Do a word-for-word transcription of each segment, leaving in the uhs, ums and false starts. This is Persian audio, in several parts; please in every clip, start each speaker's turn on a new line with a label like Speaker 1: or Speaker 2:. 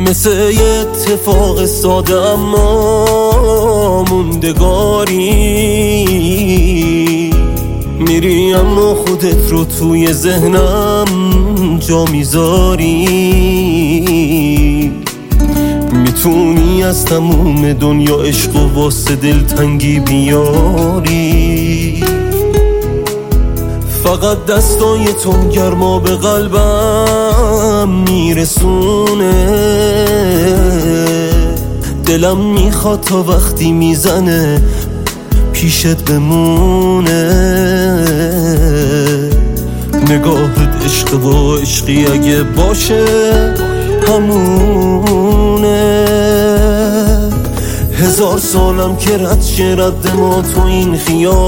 Speaker 1: مثل یه اتفاق ساده اما موندگاری، میری اما خودت رو توی ذهنم جا میذاری. میتونی از تموم دنیا عشق و واسه دلتنگی بیاری، فقط دستای تو گرما به قلبم میرسونه. دلم میخواد تا وقتی میزنه پیشت بمونه. نگاهت عشق و عشقی اگه باشه همونه. هزار سالم که رد شه رد ما تو این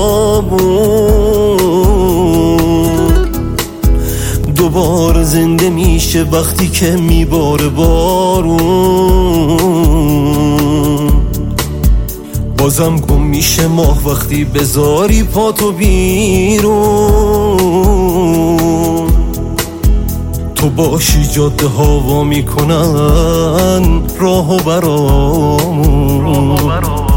Speaker 1: خیابون، دوباره زنده میشه وقتی که میباره بارون. بازم گم میشه ماه وقتی بذاری پاتو بیرون. تو باشی جاده ها وا میکنن راهو برامون.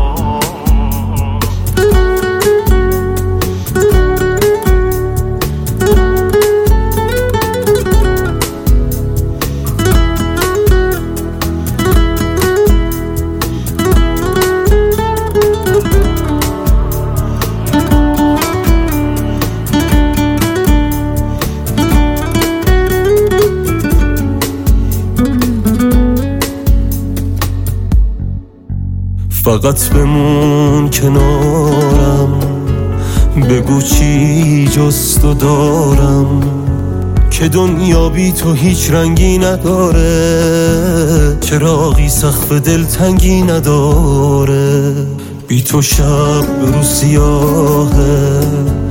Speaker 1: فقط بمون کنارم، بگو چی جز تو دارم، که دنیا بی تو هیچ رنگی نداره، چراغی سقف دلتنگی نداره. بی تو شب رو سیاهه،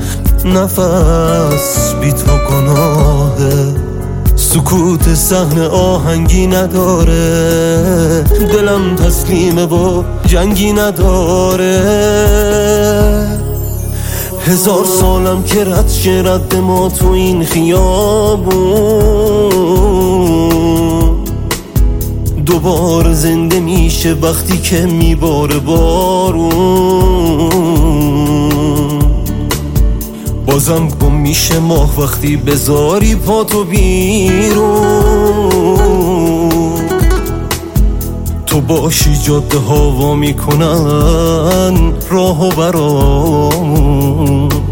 Speaker 1: نفس بی تو گناهه، سکوت صحنه آهنگی نداره. دلم تسلیمه و جنگی نداره. هزار سالم که رد شه رد ما تو این خیابون، دوباره زنده میشه وقتی که میباره بارون. بازم گم میشه ماه وقتی بذاری پاتو بیرون. تو باشی جاده ها وا میکنن راهو برامون.